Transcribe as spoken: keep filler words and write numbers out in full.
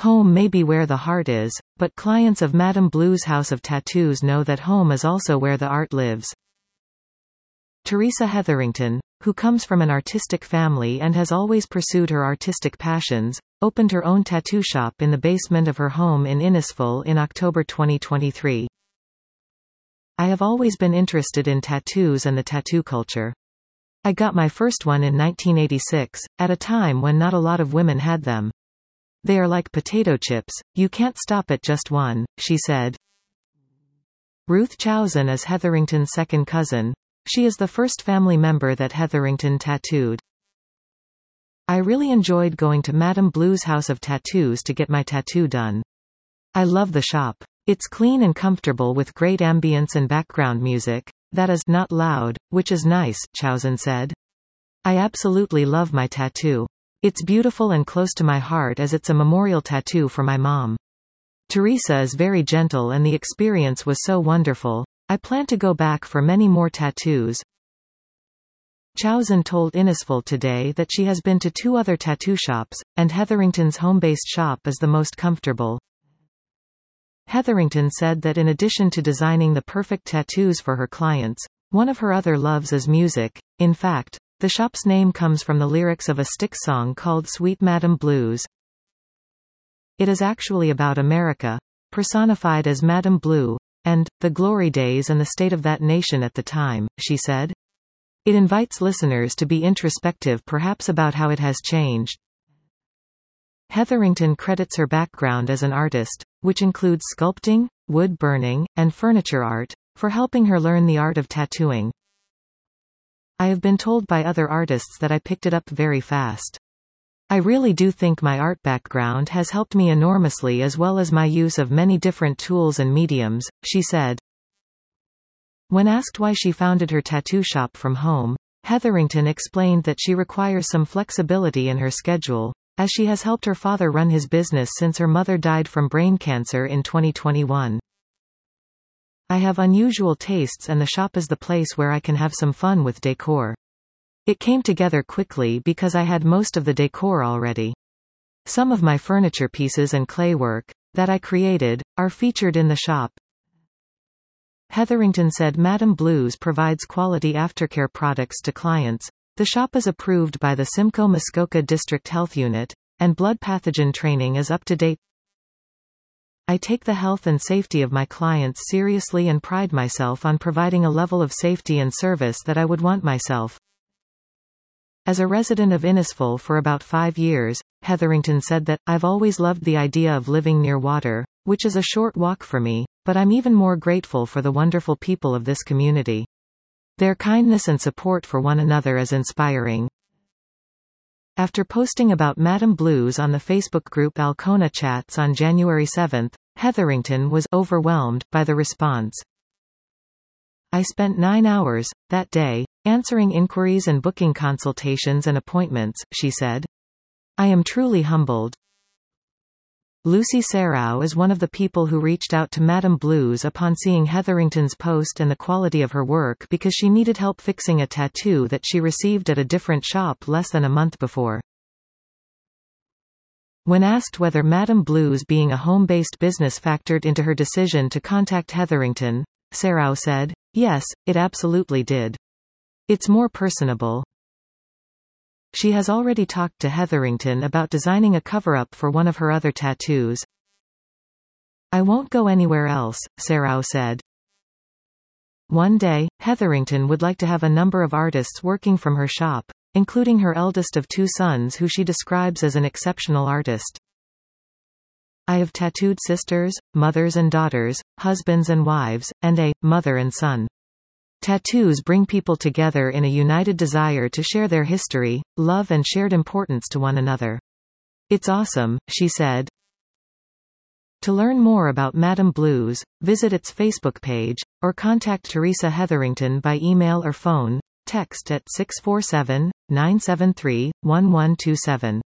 Home may be where the heart is, but clients of Madame Blue's House of Tattoos know that home is also where the art lives. Teresa Hetherington, who comes from an artistic family and has always pursued her artistic passions, opened her own tattoo shop in the basement of her home in Innisfil in October twenty twenty-three. I have always been interested in tattoos and the tattoo culture. I got my first one in nineteen eighty-six, at a time when not a lot of women had them. They are like potato chips, you can't stop at just one, she said. Ruth Chouzin is Hetherington's second cousin. She is the first family member that Hetherington tattooed. I really enjoyed going to Madame Blue's House of Tattoos to get my tattoo done. I love the shop. It's clean and comfortable with great ambience and background music, that is, not loud, which is nice, Chouzin said. I absolutely love my tattoo. It's beautiful and close to my heart as it's a memorial tattoo for my mom. Teresa is very gentle and the experience was so wonderful. I plan to go back for many more tattoos. Chouzin told Innisfil today that she has been to two other tattoo shops, and Hetherington's home-based shop is the most comfortable. Hetherington said that in addition to designing the perfect tattoos for her clients, one of her other loves is music. In fact, the shop's name comes from the lyrics of a Styx song called Sweet Madame Blues. It is actually about America, personified as Madame Blue, and the glory days and the state of that nation at the time, she said. It invites listeners to be introspective, perhaps about how it has changed. Hetherington credits her background as an artist, which includes sculpting, wood burning, and furniture art, for helping her learn the art of tattooing. I have been told by other artists that I picked it up very fast. I really do think my art background has helped me enormously, as well as my use of many different tools and mediums, she said. When asked why she founded her tattoo shop from home, Hetherington explained that she requires some flexibility in her schedule, as she has helped her father run his business since her mother died from brain cancer in twenty twenty-one. I have unusual tastes and the shop is the place where I can have some fun with decor. It came together quickly because I had most of the decor already. Some of my furniture pieces and clay work, that I created, are featured in the shop. Hetherington said Madame Blue's provides quality aftercare products to clients. The shop is approved by the Simcoe Muskoka District Health Unit, and blood pathogen training is up to date. I take the health and safety of my clients seriously and pride myself on providing a level of safety and service that I would want myself. As a resident of Innisfil for about five years, Hetherington said that, I've always loved the idea of living near water, which is a short walk for me, but I'm even more grateful for the wonderful people of this community. Their kindness and support for one another is inspiring. After posting about Madame Blues on the Facebook group Alcona Chats on January seventh, Hetherington was overwhelmed by the response. I spent nine hours, that day, answering inquiries and booking consultations and appointments, she said. I am truly humbled. Lucy Serrao is one of the people who reached out to Madame Blues upon seeing Hetherington's post and the quality of her work because she needed help fixing a tattoo that she received at a different shop less than a month before. When asked whether Madame Blues being a home-based business factored into her decision to contact Hetherington, Serrao said, yes, it absolutely did. It's more personable. She has already talked to Hetherington about designing a cover-up for one of her other tattoos. I won't go anywhere else, Serrao said. One day, Hetherington would like to have a number of artists working from her shop, including her eldest of two sons who she describes as an exceptional artist. I have tattooed sisters, mothers and daughters, husbands and wives, and a mother and son. Tattoos bring people together in a united desire to share their history, love and shared importance to one another. It's awesome, she said. To learn more about Madame Blues, visit its Facebook page, or contact Teresa Hetherington by email or phone, text at six four seven, nine seven three, one one two seven.